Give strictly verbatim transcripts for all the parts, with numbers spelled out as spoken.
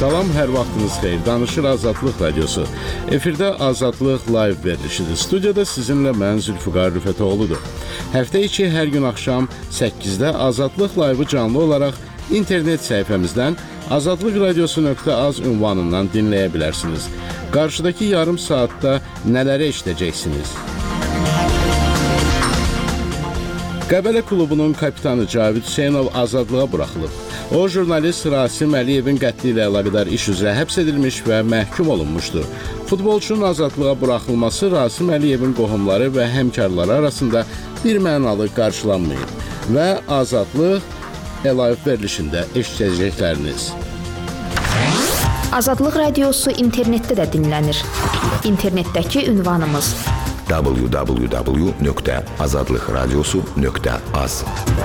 Salam, hər vaxtınız xeyir. Danışır Azadlıq Radiosu. Efirdə Azadlıq Live verilişidir. Studiyada sizinlə mən Zülfüqar Rüfətoğludur. Həftə içi hər gün axşam səkkizdə Azadlıq Live-ı canlı olaraq internet səhifəmizdən azadlıq radiosu nöqtə az ünvanından dinləyə bilərsiniz. Qarşıdakı yarım saatda nələrə işləyəcəksiniz? Qəbələ klubunun kapitanı Cavid Hüseynov azadlığa buraxılıb. O, jurnalist Rasim Əliyevin qətli ilə əlaqədar iş üzrə həbs edilmiş və məhkum olunmuşdur. Futbolçunun azadlığa buraxılması Rasim Əliyevin qohumları və həmkarları arasında bir mənalı qarşılanmayıb və Azadlıq Live verilişində eşidəcəkləriniz. Azadlıq Radiosu internetdə də dinlənir. İnternetdəki ünvanımız w w w nöqtə azadlıq radiosu nöqtə az.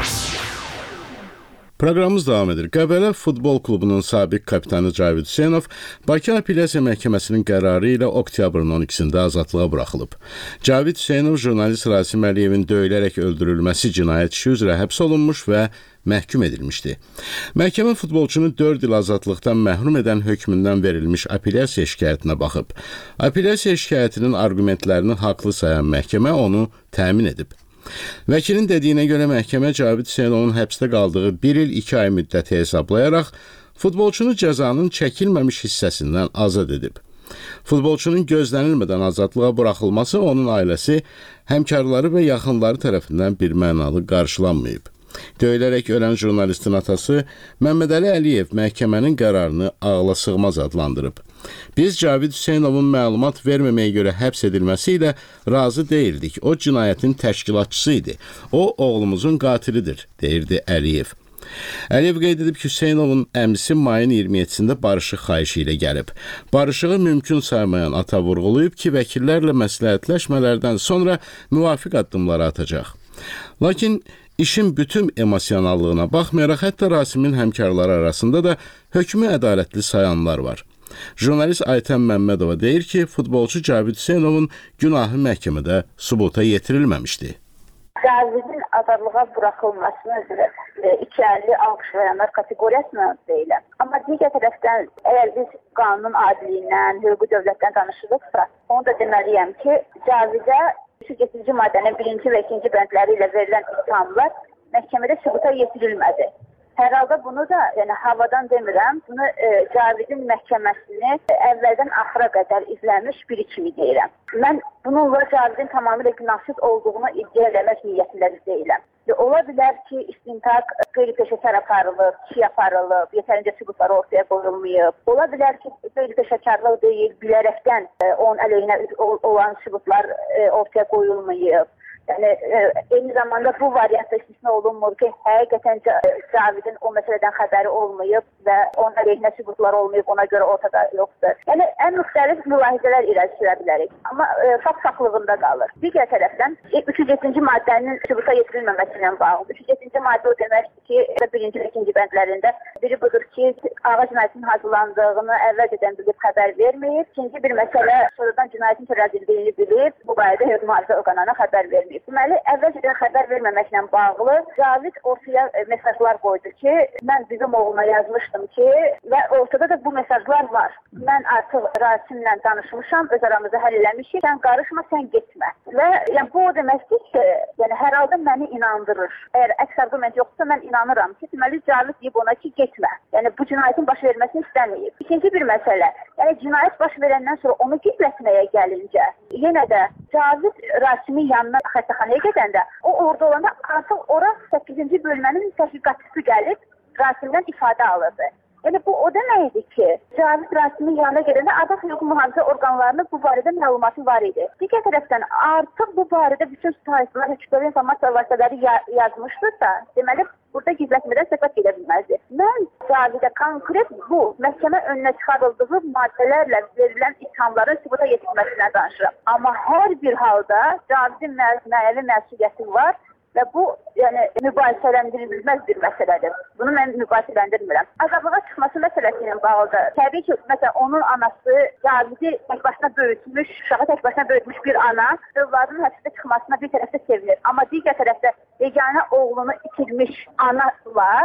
Proqramımız davam edir. Qəbələ Futbol Klubunun sabiq kapitanı Cavid Hüseynov Bakı Apellyasiya Məhkəməsinin qərarı ilə oktyabrın on ikisində azadlığa buraxılıb. Cavid Hüseynov jurnalist Rasim Əliyevin döyülərək öldürülməsi cinayət işi üzrə həbs olunmuş və məhkum edilmişdi. Məhkəmə futbolçunu dörd il azadlıqdan məhrum edən hökmündən verilmiş apellyasiya şikayətinə baxıb. Apellyasiya şikayətinin arqumentlərini haqlı sayan məhkəmə onu təmin edib. Vəkilin dediyinə görə məhkəmə Cavid Hüseynovun həbsdə qaldığı bir il iki ay müddəti hesablayaraq futbolçunu cəzanın çəkilməmiş hissəsindən azad edib. Futbolçunun gözlənilmədən azadlığa buraxılması onun ailəsi, həmkarları və yaxınları tərəfindən bir mənalı qarşılanmayıb. Döyülərək ölən jurnalistin atası Məmməd Əli Əliyev məhkəmənin qərarını ağla sığmaz adlandırıb. Biz Cavid Hüseynovun məlumat verməməyə görə həbs edilməsi ilə razı deyildik. O cinayətin təşkilatçısı idi. O oğlumuzun qatilidir, deyirdi Əliyev. Əliyev qeyd edib ki, Hüseynovun əmisi mayın iyirmi yeddisində barışıq xahişi ilə gəlib. Barışığı mümkün saymayan ata vurğulayıb ki, vəkillərlə məsləhətləşmələrdən sonra müvafiq addımları atacaq. Lakin İşin bütün emosionallığına baxmayaraq, hətta Rasimin həmkarları arasında da hökmü ədalətli sayanlar var. Jurnalist Aytən Məmmədova deyir ki, futbolçu Cavid Hüseynovun günahı məhkəmədə sübuta yetirilməmişdi. Cavidin azadlığa buraxılmasını üzrə iki əlli alqışlayanlar kateqoriyasına deyiləm. Amma digər tərəfdən, əgər biz qanunun adiliyindən, hüquqi dövlətdən danışırıqsa, onu da deməliyəm ki, Cavidə Getirici maddənin birinci və ikinci bəndləri ilə verilən ittihamlar məhkəmədə sübuta yetirilmədi. Hər halda bunu da, yəni havadan demirəm, bunu e, Cavidin məhkəməsini əvvəldən axıra qədər izləmiş biri kimi deyirəm. Mən bununla Cavidin tamamilə günahsız olduğunu iddia eləmək niyyətində deyiləm. Ola bilər ki, istintaq qeyri-peşəkar aparılıb, kişi aparılıb, yetərincə sübutları ortaya qoyulmayıb. Ola bilər ki, qeyri-peşəkarlıq deyil, bilərəkdən onun əleyhinə olan sübutlar ortaya qoyulmayıb. Yəni, eyni zamanda bu variantda istisna olunmur ki, həqiqətən Cavidin o məsələdən xəbəri olmayıb və onun əleyhinə sübutlar olmayıb, ona görə ortada yoxdur. Yəni, ən müxtəlif mülahizələr irəli sürə bilərik, amma e, fakt saxlığında qalır. Digər tərəfdən, üç yüz yeddinci maddənin sübuta yetirilməməsi ilə bağlıdır. üç yüz yeddinci maddə o deməkdir ki, birinci və ikinci bəndlərində biri budur ki, ağac cinayətinin hazırlandığını əvvəlcədən bilib xəbər verməyib. İkinci bir məsələ, sonradan cinayətin törədildiyini bilib, bu barədə hüquq mühafizə orqanlarına xəbər verməyib. Deməli, əvvəlcədən xəbər verməməklə bağlı Cavid ortaya mesajlar qoydu ki, mən bizim oğluna yazmışdım ki, və ortada da bu mesajlar var. Mən artıq Rasimlə danışmışam, öz aramızda həll eləmişik, sən qarışma, sən getmə. Və yəni, bu o deməkdir ki, yəni, hər halda məni inandırır. Əgər əks argument yoxsa, mən inanıram ki, deməli, Cavid deyib ona ki, getmə. Yəni, bu cinayətin baş verməsini istəməyib. İkinci bir məsələ, yəni, cinayət baş verəndən sonra onu gizlətməyə gəlincə, yenə də Cavid Rasimin yanına xəstəxanaya gedəndə, o orada olanda artıq ora səkkizinci bölmənin təhqiqatçısı gəlib Rasimdən ifadə alırdı. Yəni, bu o deməkdir ki, Cavid Rasimin yanına gedəndə adaq hüquq mühafizə orqanlarının bu barədə məlumatı var idi. Digər tərəfdən, artıq bu barədə bütün sayfalar, hüquqi informasiya vasitələri yazmışdırsa, deməli, burada gizlətmədən söhbət gedə bilməzdir. Mən Cavidə konkret bu, məhkəmə önünə çıxarıldığı maddələrlə verilən ittihamların sübuta yetirilməsindən danışıram. Amma hər bir halda Cavidin mənəvi məsuliyyəti var və bu, yəni, mübahisələndirilməz bir məsələdir. Bunu mən mübahisələndirmirəm. Azadlığa çıxması məsələsi ilə bağlıdır. Təbii ki, məsələn, onun anası Cavidi tək başına böyütmüş, uşağı tək başına böyütmüş bir ana, övladının həbsdə çıxmasına bir tərəfdə sevinir. Amma digər tərəfdə yeganə oğlunu itirmiş ana var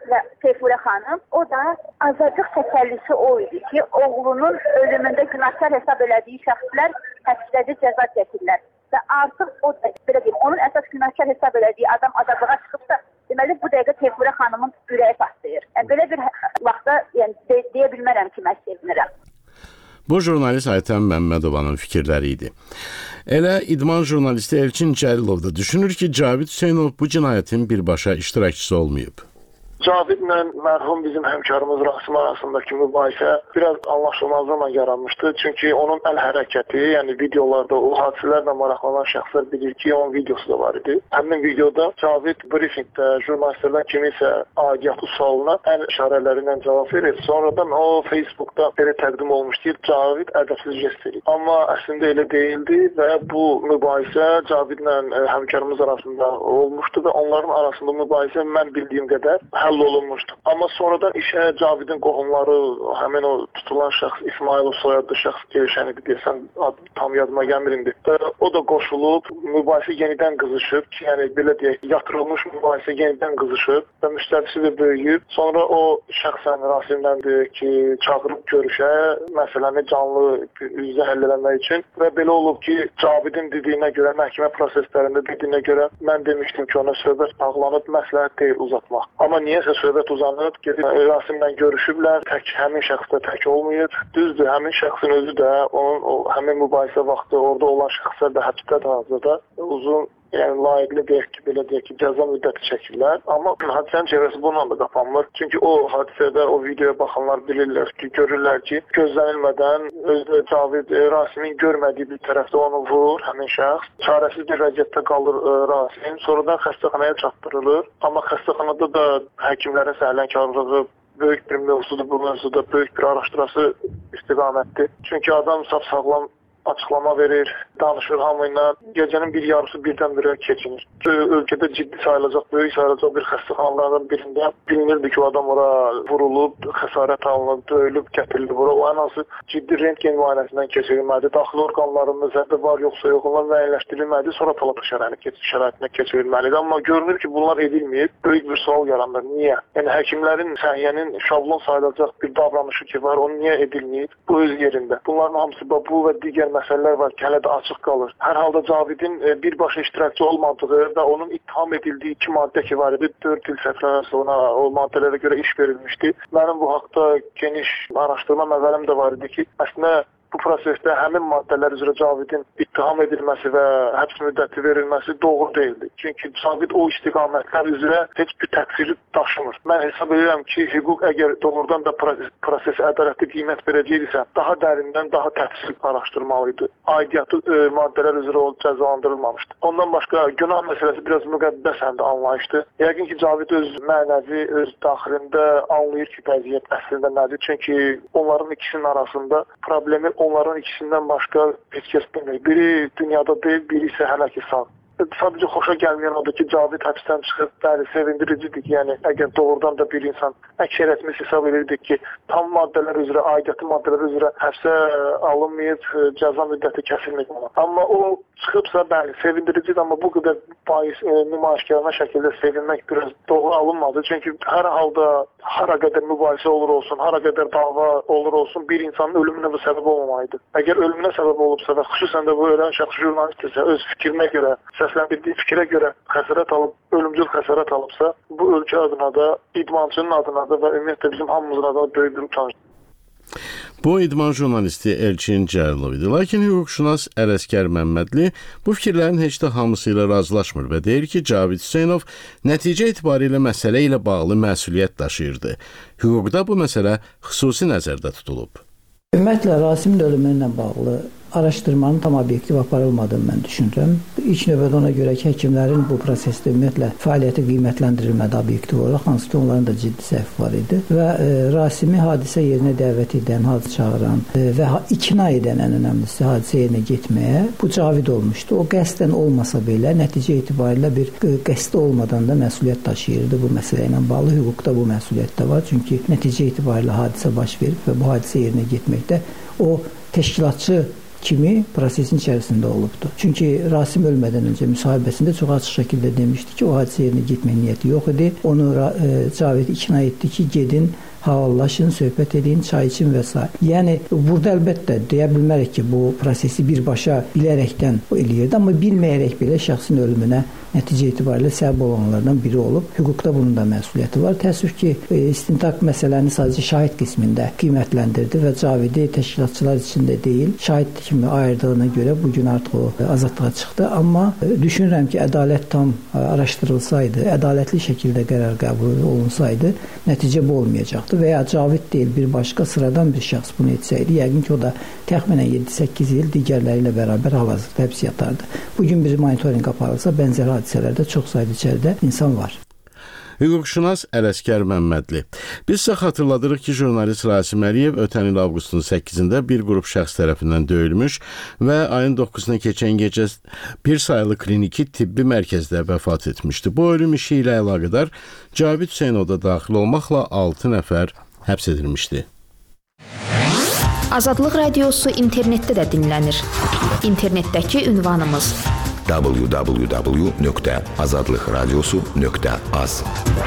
və Seyfurə xanım, o da azacıq təkəllüsü o idi ki, oğlunun ölümündə günahkar hesab elədiyi şəxslər həbsdə cəza çəkirlər. Və artıq o da, belə deyim, onun əsas günahkar hesab elədiyi adam azadlığa çıxıbsa, deməli bu dəqiqə Seyfurə xanımın ürəyi partlayır. Yəni, belə bir vaxtda yəni, de deyə bilmərəm ki, mən sevinirəm. Bu jurnalist Aytən Məmmədovanın fikirləri idi. Elə idman jurnalisti Elçin Cəlilov da düşünür ki, Cavid Hüseynov bu cinayətin birbaşa iştirakçısı olmayıb. Cavidlə mərhum bizim həmkarımız Rasim arasındakı mübahisə biraz anlaşılmazlıqla yaranmışdı. Çünki onun əl hərəkəti, yəni videolarda o hadisələrlə maraqlanan şəxslər bilir ki, onun videosu da var idi. Həmin videoda Cavid briefingdə jurnalistlərdən kimisə aidiyyatı sualına əl işarələrlə cavab verir. Sonradan o Facebookda belə təqdim olmuşdu ki, Cavid ədəbsiz jest edir. Amma əslində elə deyildi və bu mübahisə Cavidlə həmkarımız arasında olmuşdu və onların arasında mübahisə mən bildiyim qədər həll olunmuşdu. Amma sonradan işə Cavidin qohumları, həmin o tutulan şəxs İsmailov soyadlı şəxs erişən idi deyəsən, tam yadıma gəlmir indi. O da qoşulub, mübahisə yenidən qızışıb ki, yəni belə deyək, yatırılmış mübahisə yenidən qızışıb və müstəvisi də böyüyüb. Sonra o şəxsən Rasimdən deyir ki, çağırıb görüşə, məsələni canlı üzrə həll eləmək üçün və belə olub ki, Cavidin dediyinə görə, məhkəmə proseslərində dediyinə görə mən demişdim ki, ona söhbət bağlanıb, məsləhət deyil uzatmaq. Amma niyəsə söhbət uzanıb, gedib Rasimlə görüşüblər, tək həmin şəxs də tək olmayıb. Düzdür, həmin şəxsin özü də, onun o, həmin mübahisə vaxtı orada olan şəxslər də həbsdədir hazırda. Uzun, yəni layiqli deyək ki, belə deyək ki, cəza müddəti çəkirlər. Amma hadisənin çevrəsi bununla da qapanmır. Çünki o hadisədə, o videoya baxanlar bilirlər ki, görürlər ki, gözlənilmədən özü Cavid Rasimin görmədiyi bir tərəfdə onu vurur həmin şəxs. Çarəsiz bir vəziyyətdə qalır Rasim. Sonradan xəstəxanaya çatdırılır. Amma xəstəxanada da həkimlərin səhlənkarlığı böyük bir mövzudur, bu mövzuda böyük bir araşdırması istiqamətdir. Çünki adam sağlam açıqlama verir, danışır hamıyla. Gecənin bir yarısı birdən-birə keçinir. Ölkədə ciddi sayılacaq, böyük sayılacaq bir xəstəxanalardan birində bilinirdi ki, o adam ora vurulub, xəsarət alınıb, döyülüb, gətirilib ora. O ən azı ciddi rentgen müayinəsindən keçirilmədi. Daxili orqanlarında zədə var, yoxsa yox, onlar müəyyənləşdirilmədi, sonra talaqa şəraitində keçirilməlidir. Amma görünür ki, bunlar edilməyib. Böyük bir sual yaranır. Niyə? Yəni, həkimlərin, səhiyyənin şablon sayılacaq bir davranışı ki var, onu niyə edilməyib? Bu öz yerində. Bunların hamısı bu və digər məsələlər var ki, hələ də açıq qalır. Hər halda Cavidin birbaşa iştirakçı olmadığı və onun ittiham edildiyi iki maddə ki var idi, dörd il səfərəsi ona o maddələrə görə iş verilmişdi. Mənim bu haqda geniş araşdırma məvəlim də var idi ki, əslində bu prosesdə həmin maddələr üzrə Cavidin ittiham edilməsi və həbs müddəti verilməsi doğru deyildi. Çünki Cavid o istiqamətlər üzrə heç bir təqsiri daşımır. Mən hesab edirəm ki, hüquq əgər doğrudan da prosesə ədalətli qiymət verəcəkdirsə, daha dərindən, daha təfsil araşdırmalıydı. Aidiyyatı e, maddələr üzrə o cəzalandırılmamışdı. Ondan başqa günah məsələsi biraz müqəddəs həm də anlayışdı. Yəqin ki, Cavid öz mənəvi, öz daxilində anlayır ki, vəziyyət əslində nədir. Çünki onların ikisinin arasında problemi onların ikisindən başqa heç kəs bilmir. Biri dünyada deyil, biri isə hələ ki sağ. Sadəcə xoşa gəlməyən odur ki, Cavid həbsdən çıxıb, bəli, sevindiricidir ki, yəni əgər doğrudan da bir insan əksəriyyətimiz hesab edirdik ki, tam maddələr üzrə, aidiyyatı maddələr üzrə həbsə alınmayıb, cəza müddəti kəsilməyib ona. Amma o çıxıbsa, bəli, sevindiricidir, amma bu qədər bahis, e, nümayişkarına şəkildə sevinmək biraz doğru alınmadı. Çünki hər halda hara qədər mübahisə olur olsun, hara qədər dava olur olsun, bir insanın ölümünə bu səbəb olmamaydı. Əgər ölümünə səbəb olubsa və xüsusən də bu ölən şəxs jurnalistdirsə, öz fikrinə görə, səsləndirdiyi fikrə görə xəsarət alıb, ölümcül xəsarət alıbsa, bu ölkə adına da, idmançının adına da və ümumiyyətlə bizim hamımızın adına böyük bir utanc. Bu idman jurnalisti Elçin Cəlilov idi. Lakin hüquqşünas Ələsgər Məmmədli bu fikirlərin heç də hamısı ilə razılaşmır və deyir ki, Cavid Hüseynov nəticə etibarilə məsələ ilə bağlı məsuliyyət daşıyırdı. Hüquqda bu məsələ xüsusi nəzərdə tutulub. Ümumiyyətlə, Rasimin ölümü ilə bağlı araşdırmanın tam obyektiv aparılmadığını mən düşünürəm. İlk növbədə ona görə ki, həkimlərin bu prosesdə ümumiyyətlə fəaliyyəti qiymətləndirilmədi obyektiv olaraq, hansı ki, onların da ciddi səhvi var idi və e, Rasimi hadisə yerinə dəvət edən, hadisə çağıran e, və ikna edən ən önəmlisi hadisə yerinə getməyə bu Cavid olmuşdu. O qəsdən olmasa belə, nəticə etibarilə bir e, qəsdi olmadan da məsuliyyət daşıyırdı bu məsələ ilə bağlı. Hüquqda bu məsuliyyət də var, çünki nəticə etibarilə hadisə baş verib və bu hadisə yerinə getməkdə o təşkilatçı kimi prosesin içərisində olubdur. Çünki Rasim ölmədən öncə müsahibəsində çox açıq şəkildə demişdi ki, o hadisə yerinə getmək niyyəti yox idi. Onu e, Cavid ikna etdi ki, gedin, havallaşın, söhbət edin, çay için və s. Yəni, burada əlbəttə deyə bilmərik ki, bu prosesi birbaşa bilərəkdən eləyirdi, amma bilməyərək belə şəxsin ölümünə nəticə itibarilə səbəb olanlardan biri olub. Hüquqda bunun da məsuliyyəti var. Təəssüf ki, istintaq məsələni sadəcə şahid qismində qiymətləndirdi və Cavidi təşkilatçılar içində deyil, şahid kimi ayırdığına görə bugün artıq o azadlığa çıxdı. Amma düşünürəm ki, ədalət tam araşdırılsaydı, ədalətli şəkildə qərar qəbul olunsaydı, nəticə bu olmayacaqdı və ya Cavid deyil, bir başqa sıradan bir şəxs bunu etsəydi, yəqin ki, o da təxminən yeddi səkkiz il digərləri ilə bərabər hal-hazırda həbs yatardı. Bugün bir monitoring aparılsa, bənzər hadisələrdə çox sayda içəridə insan var. Hüquqşünas Ələsgər Məmmədli. Biz sizə xatırladırıq ki, jurnalist Rasim Əliyev ötən il avqustun səkkizində bir qrup şəxs tərəfindən döyülmüş və ayın doqquzuna keçən gecə bir sayılı kliniki tibbi mərkəzdə vəfat etmişdi. Bu ölüm işi ilə əlaqədar Cavid Hüseynov da daxil olmaqla altı nəfər həbs edilmişdi. Azadlıq Radiosu internetdə də dinlənir. İnternetdəki ünvanımız w w w nöqtə azadlıq radiosu nöqtə az.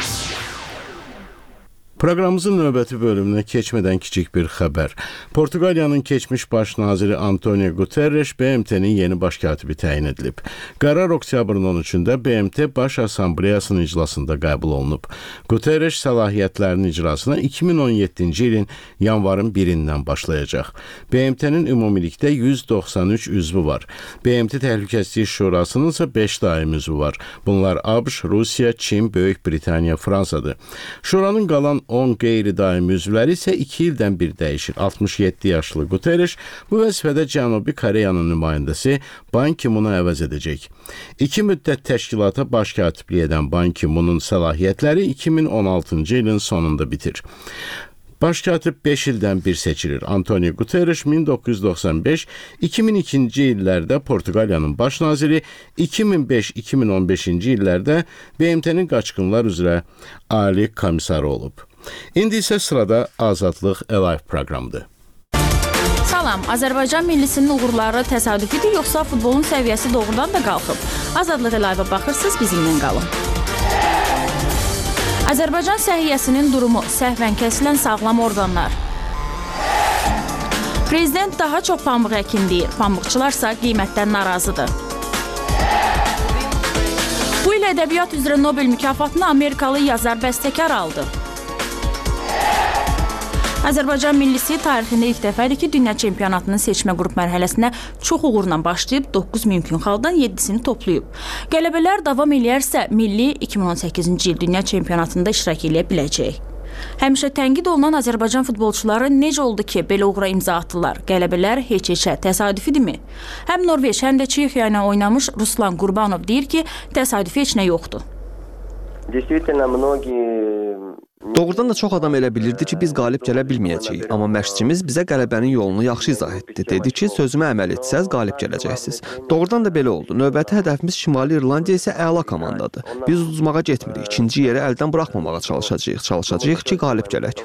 Proqramımızın növbəti bölümünə keçmədən kiçik bir xəbər. Portuqaliyanın keçmiş baş naziri Antonio Guterres B M T'nin yeni baş katibi təyin edilib. Qərar oktyabrın on üçündə B M T Baş Assambleyasının iclasında qəbul olunub. Guterres səlahiyyətlərinin icrasına iki min on yeddinci ilin yanvarın birindən başlayacaq. B M T'nin ümumilikdə yüz doxsan üç üzvü var. B M T Təhlükəsizlik Şurasının isə beş daim üzvü var. Bunlar ABŞ, Rusiya, Çin, Böyük Britaniya, Fransadır. Şuranın qalan on qeyri-daim üzvləri isə iki ildən bir dəyişir. altmış yeddi yaşlı Guterres bu vəzifədə Cənubi Koreyanın nümayəndəsi Ban Ki-moonu əvəz edəcək. İki müddət təşkilata baş katiblik edən Ban Ki-moonun səlahiyyətləri iki min on altıncı ilin sonunda bitir. Baş katib beş ildən bir seçilir. Antonio Guterres min doqquz yüz doxsan beş iki min ikinci illərdə Portuqaliyanın baş naziri, iki min beş iki min on beşinci illərdə B M T'nin qaçqınlar üzrə ali komissarı olub. İndi isə sırada Azadlıq Live proqramıdır. Salam, Azərbaycan millisinin uğurları təsadüfidir, yoxsa futbolun səviyyəsi doğrudan da qalxıb? Azadlıq Live-a baxırsınız, bizimlə qalın. Azərbaycan səhiyyəsinin durumu, səhvən kəsilən sağlam orqanlar. Prezident daha çox pambıq əkin deyir, pambıqçılarsa qiymətdən narazıdır. Bu il ədəbiyyat üzrə Nobel mükafatını Amerikalı yazar bəstəkar aldı. Azərbaycan millisi tarixində ilk dəfədir ki, dünya çempionatının seçmə qrup mərhələsinə çox uğurla başlayıb, doqquz mümkün xaldan yeddisini toplayıb. Qələbələr davam eləyərsə, milli iki min on səkkizinci il dünya çempionatında iştirak edə biləcək. Həmişə tənqid olunan Azərbaycan futbolçuları necə oldu ki, belə uğura imza atdılar? Qələbələr heç-heçə təsadüfidirmi? Həm Norveç, həm də Çexiya ilə oynamış Ruslan Qurbanov deyir ki, təsadüfi heç nə yoxdur. Doğrudan da çox adam elə bilirdi ki, biz qalib gələ bilməyəcəyik. Amma məşqçimiz bizə qələbənin yolunu yaxşı izah etdi. Dedi ki, sözümə əməl etsəz, qalib gələcəksiniz. Doğrudan da belə oldu. Növbəti hədəfimiz Şimali İrlandiya isə əla komandadır. Biz uduzmağa getmirik. İkinci yeri əldən buraxmamağa çalışacağıq. Çalışacağıq ki, qalib gələk.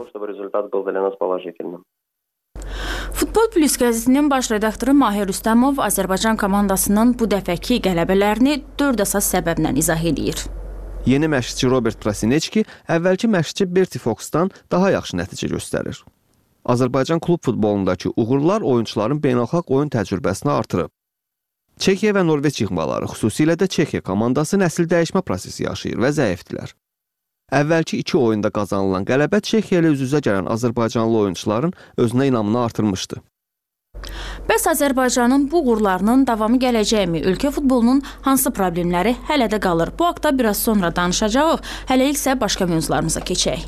Futbol Plus qəzetinin baş redaktoru Mahir Rüstəmov Azərbaycan komandasının bu dəfəki qələbələrini dörd əsas səbəblə izah edir. Yeni məşqçi Robert Prasinecki əvvəlki məşqçi Berti Foxdan daha yaxşı nəticə göstərir. Azərbaycan klub futbolundakı uğurlar oyunçuların beynəlxalq oyun təcrübəsini artırıb. Çexiya və Norveç yığmaları, xüsusilə də Çexiya komandası nəsil dəyişmə prosesi yaşayır və zəifdilər. Əvvəlki iki oyunda qazanılan qələbə Çexiya ilə üz-üzə gələn Azərbaycanlı oyunçuların özünə inamını artırmışdı. Bəs Azərbaycanın bu uğurlarının davamı gələcəkmi? Ölkə futbolunun hansı problemləri hələ də qalır? Bu haqda biraz sonra danışacağıq. Hələlik isə başqa mövzularımıza keçək.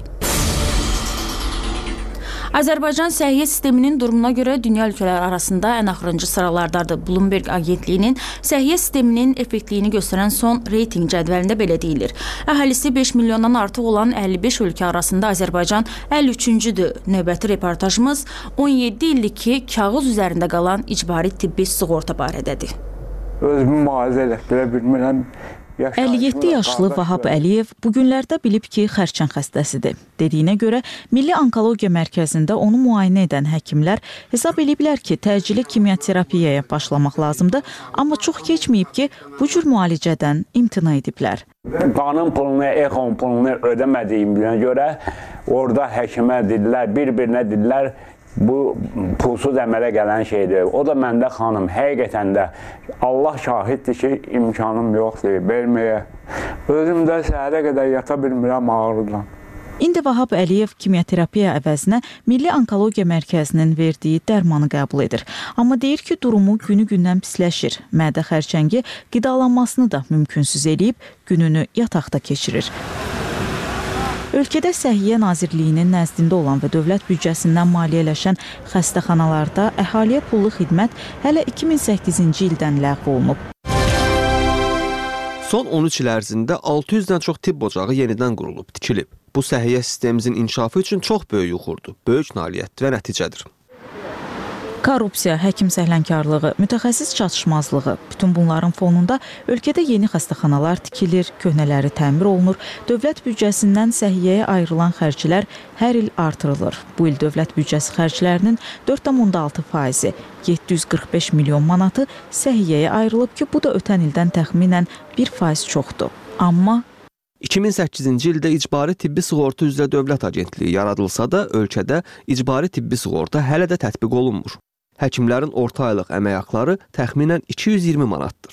Azərbaycan səhiyyə sisteminin durumuna görə dünya ölkələri arasında ən axırıncı sıralardadır. Bloomberg agentliyinin səhiyyə sisteminin effektliyini göstərən son reyting cədvəlində belə deyilir. Əhalisi beş milyondan artıq olan əlli beş ölkə arasında Azərbaycan əlli üçüncüdür. Növbəti reportajımız on yeddi illik ki, kağız üzərində qalan icbari tibbi sığorta barədədir. Özümü müalicə elətdirə bilmirəm. əlli yeddi yaşlı Vahab Əliyev bu günlərdə bilib ki, xərçəng xəstəsidir. Dediyinə görə Milli Onkologiya Mərkəzində onu müayinə edən həkimlər hesab ediblər ki, təcili kimyoterapiyaya başlamaq lazımdır, amma çox keçməyib ki, bu cür müalicədən imtina ediblər. Qanın pulunu, exon pulunu ödəmədiyimə görə orada həkimə dedilər, bir-birinə dedilər, bu pulsuz əmələ gələn şeydir. O da məndə xanım, həqiqətən də Allah şahiddir ki, imkanım yoxdur, verməyə. Özüm də səhərə qədər yata bilmirəm ağrıdan. İndi Vahab Əliyev kimyoterapiya əvəzinə Milli Onkologiya Mərkəzinin verdiyi dərmanı qəbul edir. Amma deyir ki, durumu günü-gündən pisləşir. Mədə xərçəngi qidalanmasını da mümkünsüz eləyib, gününü yataqda keçirir. Ölkədə Səhiyyə Nazirliyinin nəzdində olan və dövlət büdcəsindən maliyyələşən xəstəxanalarda əhaliyə pullu xidmət hələ iki min səkkizinci ildən ləğv olunub. Son on üç il ərzində altı yüzdən çox tibb ocağı yenidən qurulub, tikilib. Bu səhiyyə sistemimizin inkişafı üçün çox böyük uğurdur, böyük nailiyyətdir və nəticədir. Korrupsiya, həkim səhlənkarlığı, mütəxəssis çatışmazlığı, bütün bunların fonunda ölkədə yeni xəstəxanalar tikilir, köhnələri təmir olunur, dövlət büdcəsindən səhiyyəyə ayrılan xərclər hər il artırılır. Bu il dövlət büdcəsi xərclərinin dörd tam altı faizi, yeddi yüz qırx beş milyon manatı səhiyyəyə ayrılıb ki, bu da ötən ildən təxminən bir faiz çoxdur. Amma iki min səkkizinci ildə icbari tibbi sığorta üzrə dövlət agentliyi yaradılsa da, ölkədə icbari tibbi sığorta hələ də tətbiq olunmur. Həkimlərin orta aylıq əmək haqları təxminən iki yüz iyirmi manatdır.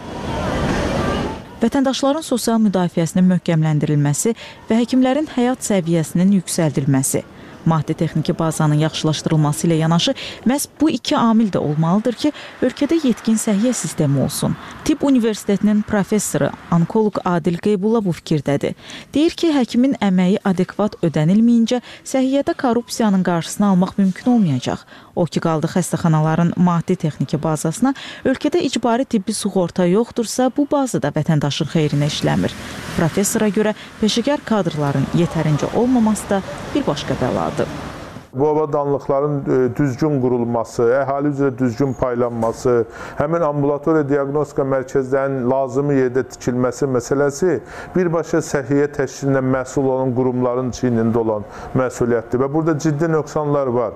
Vətəndaşların sosial müdafiəsinin möhkəmləndirilməsi və həkimlərin həyat səviyyəsinin yüksəldilməsi, maddi-texniki bazanın yaxşılaşdırılması ilə yanaşı məhz bu iki amil də olmalıdır ki, ölkədə yetkin səhiyyə sistemi olsun. Tibb Universitetinin professoru, onkoloq Adil Qeybulla bu fikirdədir. Deyir ki, həkimin əməyi adekvat ödənilməyincə səhiyyədə korrupsiyanın qarşısını almaq mümkün olmayacaq. O ki, qaldı xəstəxanaların maddi-texniki bazasına, ölkədə icbari tibbi sığorta yoxdursa, bu bazı da vətəndaşın xeyrinə işləmir. Professora görə peşəkar kadrların yetərincə olmaması da bir başqa bəladır. Bu avadanlıqların düzgün qurulması, əhali üzrə düzgün paylanması, həmin ambulatoriya diaqnostika mərkəzlərinin lazımi yerdə tikilməsi məsələsi birbaşa səhiyyə təşkilinə məsul olan qurumların çiynində olan məsuliyyətdir və burada ciddi nöqsanlar var.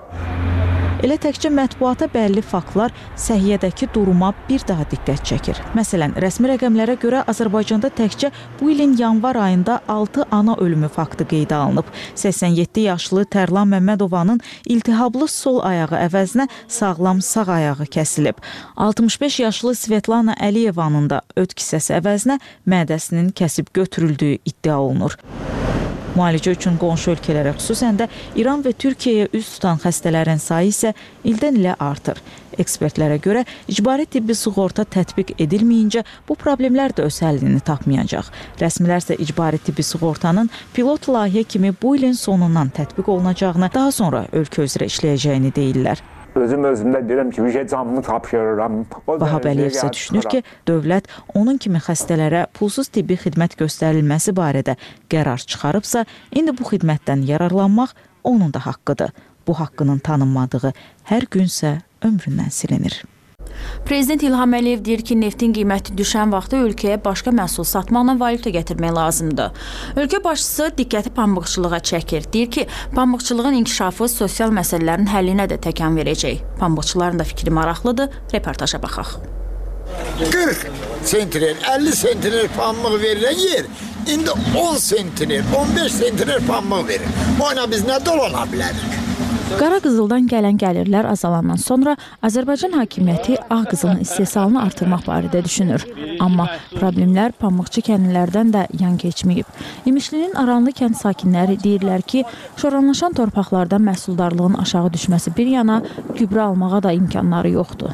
Elə təkcə mətbuata bəlli faktlar səhiyyədəki duruma bir daha diqqət çəkir. Məsələn, rəsmi rəqəmlərə görə Azərbaycanda təkcə bu ilin yanvar ayında altı ana ölümü faktı qeydə alınıb. səksən yeddi yaşlı Tərlan Məmmədovanın iltihablı sol ayağı əvəzinə sağlam sağ ayağı kəsilib. altmış beş yaşlı Svetlana Əliyevanın da öd kisəsi əvəzinə mədəsinin kəsib götürüldüyü iddia olunur. Müalicə üçün qonşu ölkələrə, xüsusən də İran və Türkiyəyə üz tutan xəstələrin sayı isə ildən ilə artır. Ekspertlərə görə icbari tibbi sığorta tətbiq edilməyincə bu problemlər də öz həllini tapmayacaq. Rəsmilər isə icbari tibbi sığortanın pilot layihə kimi bu ilin sonundan tətbiq olunacağını, daha sonra ölkə üzrə işləyəcəyini deyirlər. Özüm özümdə deyirəm ki, bir şey canımı tapşırıram. Vahab Əliyev isə düşünür ki, dövlət onun kimi xəstələrə pulsuz tibbi xidmət göstərilməsi barədə qərar çıxarıbsa, indi bu xidmətdən yararlanmaq onun da haqqıdır. Bu haqqının tanınmadığı hər günsə ömründən silinir. Prezident İlham Əliyev deyir ki, neftin qiyməti düşən vaxtda ölkəyə başqa məhsul satmaqla valyuta gətirmək lazımdır. Ölkə başçısı diqqəti pambıqçılığa çəkir. Deyir ki, pambıqçılığın inkişafı sosial məsələlərin həllinə də təkan verəcək. Pambıqçıların da fikri maraqlıdır. Reportaja baxaq. qırx sentiner, əlli sentiner pambıq verilən yer, indi on sentiner, on beş sentiner pambıq verir. Oyna biz nə dolana bilərik? Qara qızıldan gələn gəlirlər azalandan sonra Azərbaycan hakimiyyəti ağ qızılın istehsalını artırmaq barədə düşünür. Amma problemlər pambıqçı kəndlilərdən də yan keçməyib. İmişlinin Aranlı kənd sakinləri deyirlər ki, şoranlaşan torpaqlarda məhsuldarlığın aşağı düşməsi bir yana, gübrə almağa da imkanları yoxdur.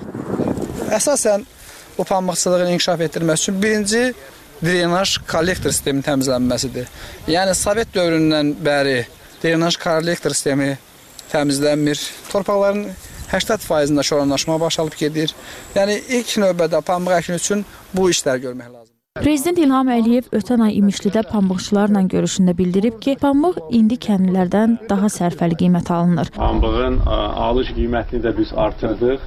Əsasən bu pambıqçılığın inkişaf etdirməsi üçün birinci drenaj kollektor sisteminin təmizlənməsidir. Yəni Sovet dövründən bəri drenaj kollektor sistemi təmizlənmir. Torpaqların səksən faizində şoranlaşma başalıb gedir. Yəni ilk növbədə pambıq əkini üçün bu işləri görmək lazımdır. Prezident İlham Əliyev ötən ay İmişlidə pambıqçılarla görüşündə bildirib ki, pambıq indi kəndlilərdən daha sərfəli qiymət alınır. Pambığın alış qiymətini də biz artırdıq.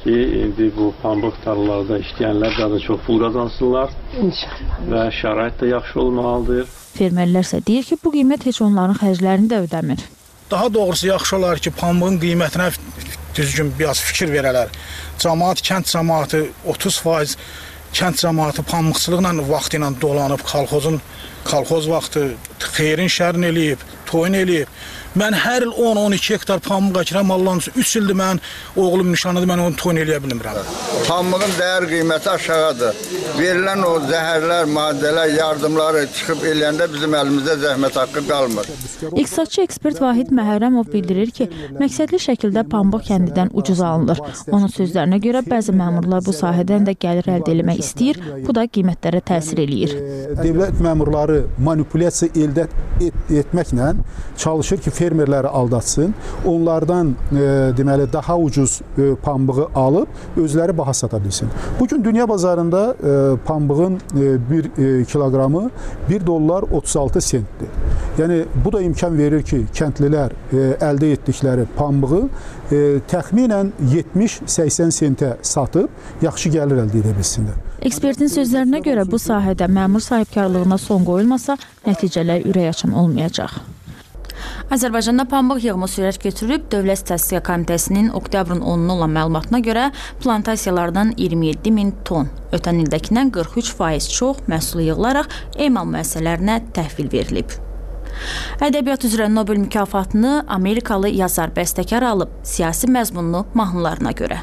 ki, indi bu pambıq tarlalarda işləyənlər daha da çox pul qazansınlar və şərait də yaxşı olmalıdır. Fermerlər isə deyir ki, bu qiymət heç onların xərclərini də ödəmir. Daha doğrusu yaxşı olar ki, pambığın qiymətinə düzgün biraz fikir verələr. Cəmaət, kənd cəmaəti otuz faiz kənd cəmaəti pambıqçılıqla vaxtı ilə dolanıb, kolxozun kolxoz vaxtı xeyrin şərin eləyib, toyun eləyib. Mən hər il on on iki hektar pambıq əkirəm, Allahın üçün üç ildir mən, oğlum nişanıdır, mən onu toyun eləyə bilmirəm. Pambığın dəyər qiyməti aşağıdır. Verilən o zəhərlər, maddələr, yardımları çıxıb eləyəndə bizim əlimizdə zəhmət haqqı qalmır. İqtisadçı ekspert Vahid Məhərrəmov bildirir ki, məqsədli şəkildə pambıq kəndidən ucuz alınır. Onun sözlərinə görə bəzi məmurlar bu sahədən də gəlir əldə etmək istəyir, bu da qiymətlərə təsir eləyir. Dövlət məmurları manipulyasiya əldə et etməklə çalışır ki, fermerləri aldatsın, onlardan e, deməli daha ucuz e, pambığı alıb özləri baha sata bilsin. Bugün dünya bazarında e, pambığın e, bir e, kiloqramı bir dollar otuz altı sentdir. Yəni bu da imkan verir ki, kəndlilər e, əldə etdikləri pambığı e, təxminən yetmiş səksən sentə satıb yaxşı gəlir əldə edə bilsinlər. Ekspertin sözlərinə görə bu sahədə məmur sahibkarlığına son qoyulmasa, nəticələr ürək açan olmayacaq. Azərbaycanda pambıq yığımı sürət götürüb, Dövlət Statistika Komitəsinin oktyabrın onuna olan məlumatına görə plantasiyalardan iyirmi yeddi min ton, ötən ildekindən qırx üç faiz çox məhsul yığılaraq emal müəssisələrinə təhvil verilib. Ədəbiyyat üzrə Nobel mükafatını Amerikalı yazar bəstəkar alıb, siyasi məzmunlu mahnılarına görə.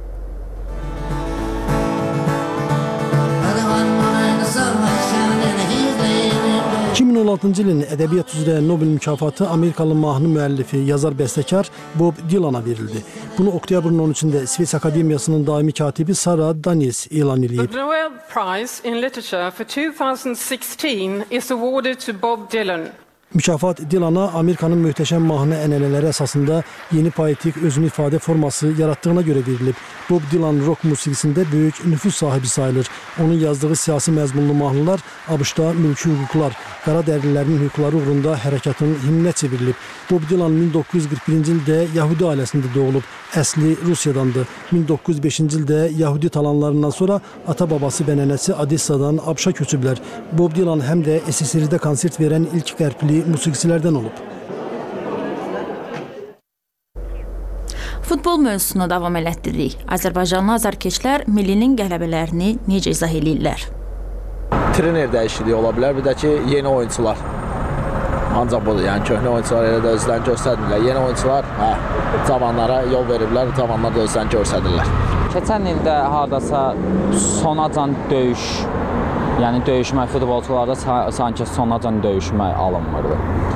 iki min on altıncı ilin ədəbiyyat üzrə Nobel mükafatı Amerikalı mahnı müəllifi, yazar bəstəkar Bob Dylan'a verildi. Bunu oktyabrın on üçündə İsveç Akademiyasının daimi katibi Sarah Daniels elan edib. The Nobel Prize in Literature for two thousand sixteen is awarded to Bob Dylan. Mükafat Dylan'a Amerikanın möhtəşəm mahnı ənənələri əsasında yeni poetik özünü ifadə forması yaratdığına görə verilib. Bob Dylan rock musiqisində böyük nüfuz sahibi sayılır. Onun yazdığı siyasi məzmunlu mahnılar A B Ş-da mülki hüquqlar, qara dərlilərin hüquqları uğrunda hərəkatın himninə çevrilib. Bob Dylan min doqquz yüz qırx birinci ildə Yahudi ailəsində doğulub. Əsli Rusiyadandır. min doqquz yüz beşinci ildə Yahudi talanlarından sonra ata-babası və nənəsi Odessadan A B Ş-a köçüblər. Bob Dylan həm də S S R-də konsert verən ilk qərbli musiqiçilərdən olub. Futbol mövzusunu davam elətdiririk. Azərbaycanlı azarkeşlər millinin qələbələrini necə izah eləyirlər? Trener dəyişikliyi ola bilər, bir də ki, yeni oyuncular. Ancaq budur, yəni köhnə oyuncular elə də özlərini göstərmirlər. Yeni oyuncular hə, cavanlara yol veriblər, cavanlar da özlərini göstərirlər. Keçən ildə hardasa sonacan döyüş, yəni döyüşmək futbolçularda sanki sonacan döyüşmək alınmırdı.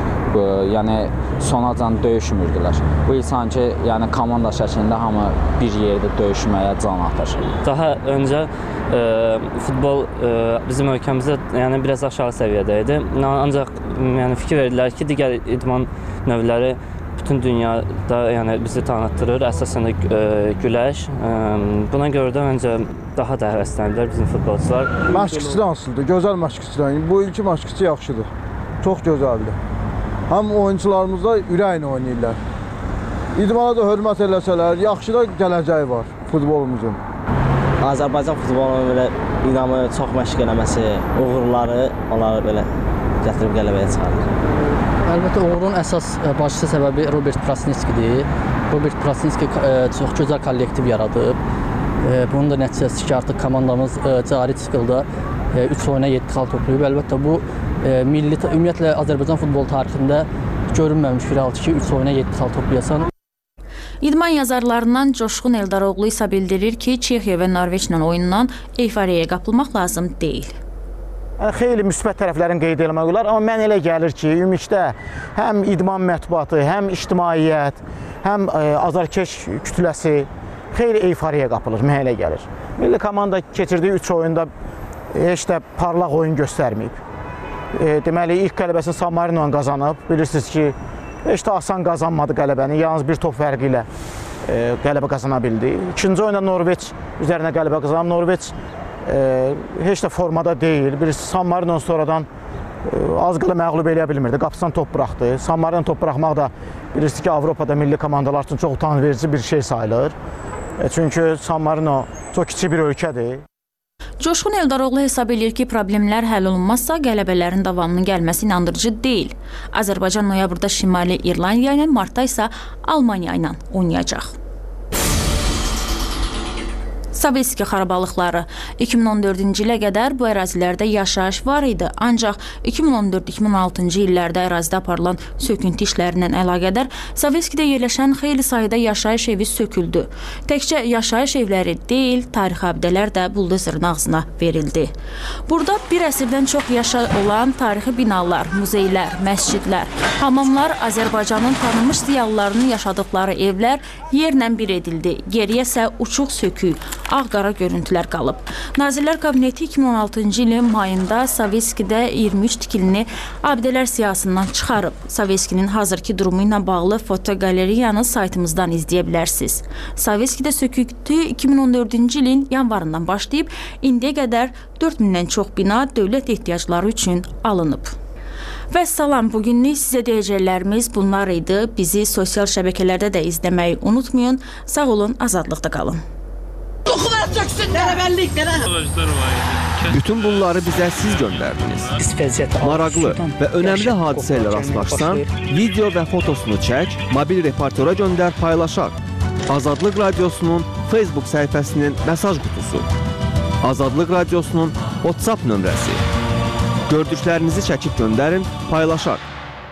Yəni sonacan döyüşmürdülər. Bu il sanki yəni komanda şəklində hamı bir yerdə döyüşməyə can atır. Daha öncə e, futbol e, bizim ölkəmizdə yəni biraz aşağı səviyyədə idi. Ancaq yəni fikir verdilər ki, digər idman növləri bütün dünyada yəni bizi tanıtdırır. Əsasən də e, güləş. E, buna görə də məncə daha da həvəslənirlər bizim futbolçular. Məşqçilər hansıdır? Gözəl məşqçilər. Bu ilki məşqçi yaxşıdır. Çox gözəldir. Həm oyuncularımız da ürəklə oynayırlar. İdmana da hörmət eləsələr, yaxşı da gələcəyi var futbolumuzun. Azərbaycan futbolunun belə inamı çox məşq eləməsi, uğurları onları belə gətirib qələbəyə çıxarır. Əlbəttə uğurun əsas başlıca səbəbi Robert Prasnitskidir. Robert Prasnitski çox gözəl kollektiv yaradıb. Bunun da nəticəsi ki, artıq komandamız cari çıxılda üç oyuna yeddi xal toplayıb. Əlbəttə bu milli, ümumiyyətlə Azərbaycan futbol tarixində görünməmiş bir haldır ki, üç oyuna yeddi xal toplayasan. İdman yazarlarından Coşqun Eldaroğlu isə bildirir ki, Çexiya və Norveçlə oyundan eyfariyaya qapılmaq lazım deyil. Xeyli müsbət tərəflərin qeyd eləmək olar, amma mən elə gəlir ki, ümumilikdə həm idman mətbuatı, həm ictimaiyyət, həm azarkeş kütləsi xeyli eyfariyaya qapılır, mənə elə gəlir. Milli komanda keçirdiyi üç oyunda heç də parlaq oyun göstərməyib. E, deməli, ilk qələbəsini San Marino qazanıb. Bilirsiniz ki, heç də asan qazanmadı qələbəni. Yalnız bir top fərqi ilə e, qələbə qazana bildi. İkinci oyunda Norveç üzərinə qələbə qazanıb. Norveç e, heç də formada deyil. Bilirsiniz, San Marino sonradan e, az qala məğlub eləyə bilmirdi. Qapısından top buraxdı. San Marino top buraxmaq da bilirsiniz ki, Avropada milli komandalar üçün çox utanverici bir şey sayılır. Çünki San Marino çox kiçik bir ölkədir. Coşqun Eldaroğlu hesab edir ki, problemlər həll olunmazsa qələbələrin davamının gəlməsi inandırıcı deyil. Azərbaycan noyabrda Şimali İrlandiya ilə, martda isə Almaniya ilə oynayacaq. Sovetski xarabalıqları iki min on dördüncü ilə qədər bu ərazilərdə yaşayış var idi. Ancaq iki min on dörd iki min on altıncı illərdə ərazidə aparılan söküntü işlərindən əlaqədar Sovetskidə yerləşən xeyli sayda yaşayış evi söküldü. Təkcə yaşayış evləri deyil, tarixi abidələr də buldozerın ağzına verildi. Burada bir əsrdən çox yaşa olan tarixi binalar, muzeylər, məscidlər, hamamlar, Azərbaycanın tanınmış ziyalılarının yaşadıkları evlər yerlə bir edildi. Geriyə isə uçuq sökük, ağ-qara görüntülər qalıb. Nazirlər Kabineti iki min on altıncı ilin mayında Sovetskidə iyirmi üç tikilini abidələr siyahısından çıxarıb. Sovetskinin hazırki durumu ilə bağlı fotoqaleriyanı saytımızdan izləyə bilərsiniz. Sovetskidə söküntü iki min on dördüncü ilin yanvarından başlayıb, indiyə qədər dörd mindən çox bina dövlət ehtiyacları üçün alınıb. Və salam, bugünlük sizə deyəcəklərimiz bunlar idi. Bizi sosial şəbəkələrdə də izləməyi unutmayın. Sağ olun, azadlıqda qalın. Bütün bunları bizə siz göndərdiniz. Maraqlı və önəmli hadisə ilə rastlaşsan, video və fotosunu çək, mobil reportera göndər, paylaşaq. Azadlıq Radiosunun Facebook səhifəsinin mesaj qutusu. Azadlıq Radiosunun WhatsApp nömrəsi. Gördüklərinizi çəkib göndərin, paylaşaq.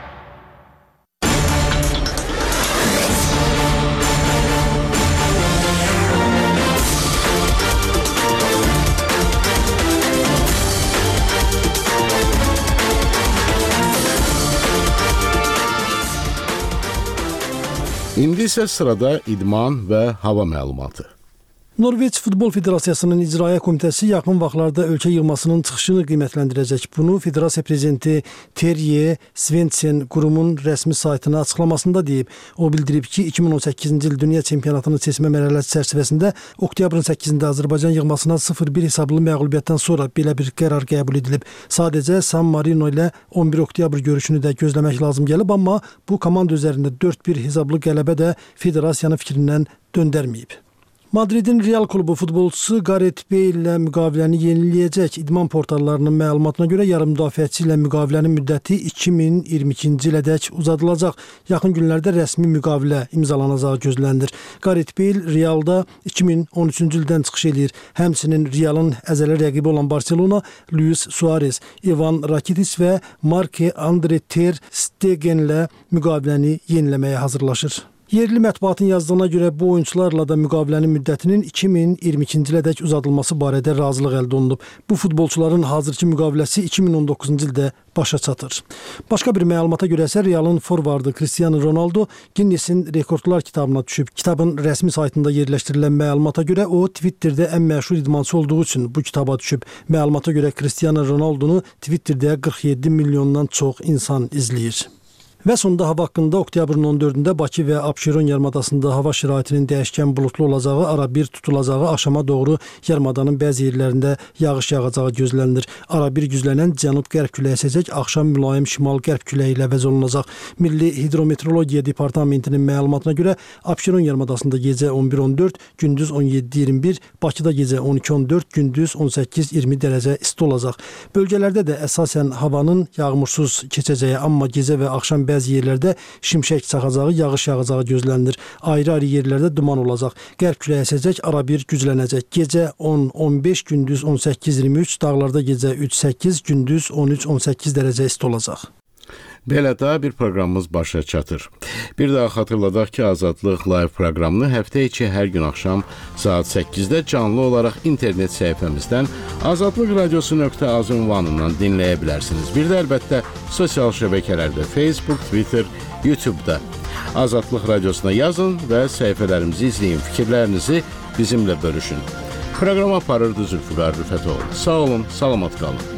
İndi isə sırada idman və hava məlumatı. Norveç Futbol Federasiyasının İcraiyyə Komitəsi yaxın vaxtlarda ölkə yığmasının çıxışını qiymətləndirəcək. Bunu Federasiya Prezidenti Terje Svendsen qurumun rəsmi saytına açıqlamasında deyib. O bildirib ki, iki min on səkkizinci il Dünya Çempionatını seçmə mərhələsi çərçivəsində oktyabrın səkkizində Azərbaycan yığmasına sıfır bir hesablı məğlubiyyətdən sonra belə bir qərar qəbul edilib. Sadəcə San Marino ilə on bir oktyabr görüşünü də gözləmək lazım gəlib, amma bu komanda üzərində dörd bir hesablı qələbə də federasiyanın fikrindən döndərməyib. Madridin Real klubu futbolçusu Gareth Bale ilə müqaviləni yeniləyəcək. İdman portallarının məlumatına görə yarım müdafiəçi ilə müqavilənin müddəti iki min iyirmi ikinci ilədək uzadılacaq. Yaxın günlərdə rəsmi müqavilə imzalanacağı gözlənilir. Gareth Bale Realda iki min on üçüncü ildən çıxış edir. Həmçinin Realın əzəli rəqibi olan Barcelona, Luis Suarez, Ivan Rakitic və Marc-Andre ter Stegenlə müqaviləni yeniləməyə hazırlaşır. Yerli mətbuatın yazdığına görə bu oyunçularla da müqavilənin müddətinin iki min iyirmi ikinci ilədək uzadılması barədə razılıq əldə olunub. Bu futbolçuların hazırki müqaviləsi iki min on doqquzuncu ildə başa çatır. Başqa bir məlumata görə isə Realın forvardı Cristiano Ronaldo Guinness-in rekordlar kitabına düşüb. Kitabın rəsmi saytında yerləşdirilən məlumata görə o Twitterdə ən məşhur idmançı olduğu üçün bu kitaba düşüb. Məlumata görə Cristiano Ronaldonu Twitterdə qırx yeddi milyondan çox insan izləyir. Və sonda hava haqqında oktyabrın on dördündə Bakı və Abşeron yarımadasında hava şəraitinin dəyişkən buludlu olacağı, arabir tutulacağı, axşama doğru yarımadanın bəzi yerlərində yağış yağacağı gözlənilir. Arabir güclənən cənub-qərb küləyi əsəcək, axşam mülayim şimal-qərb küləyi ilə əvəz olunacaq. Milli Hidrometeorologiya Departamentinin məlumatına görə Abşeron yarımadasında gecə on bir on dörd, gündüz on yeddi iyirmi bir, Bakıda gecə on iki on dörd, gündüz on səkkiz iyirmi dərəcə isti olacaq. Bölgələrdə də əsasən havanın yağmursuz keçəcəyi, amma gecə və axşam bəzi yerlərdə şimşək çaxacağı, yağış yağacağı gözlənilir. Ayrı-ayrı yerlərdə duman olacaq. Qərb küləyi əsəcək, arabir güclənəcək. Gecə on on beş, gündüz on səkkiz iyirmi üç, dağlarda gecə üç səkkiz, gündüz on üç on səkkiz dərəcə isti olacaq. Belə də bir proqramımız başa çatır. Bir daha xatırladaq ki, Azadlıq Live proqramını həftə içi hər gün axşam saat səkkizdə canlı olaraq internet səhifəmizdən azadlıq radiosu nöqtə az ünvanından dinləyə bilərsiniz. Bir də əlbəttə sosial şəbəkələrdə Facebook, Twitter, YouTube-da Azadlıq radiosuna yazın və səhifələrimizi izləyin, fikirlərinizi bizimlə bölüşün. Proqram aparırdı Zülfüqar Rüfətoğlu. Sağ olun, salamat qalın.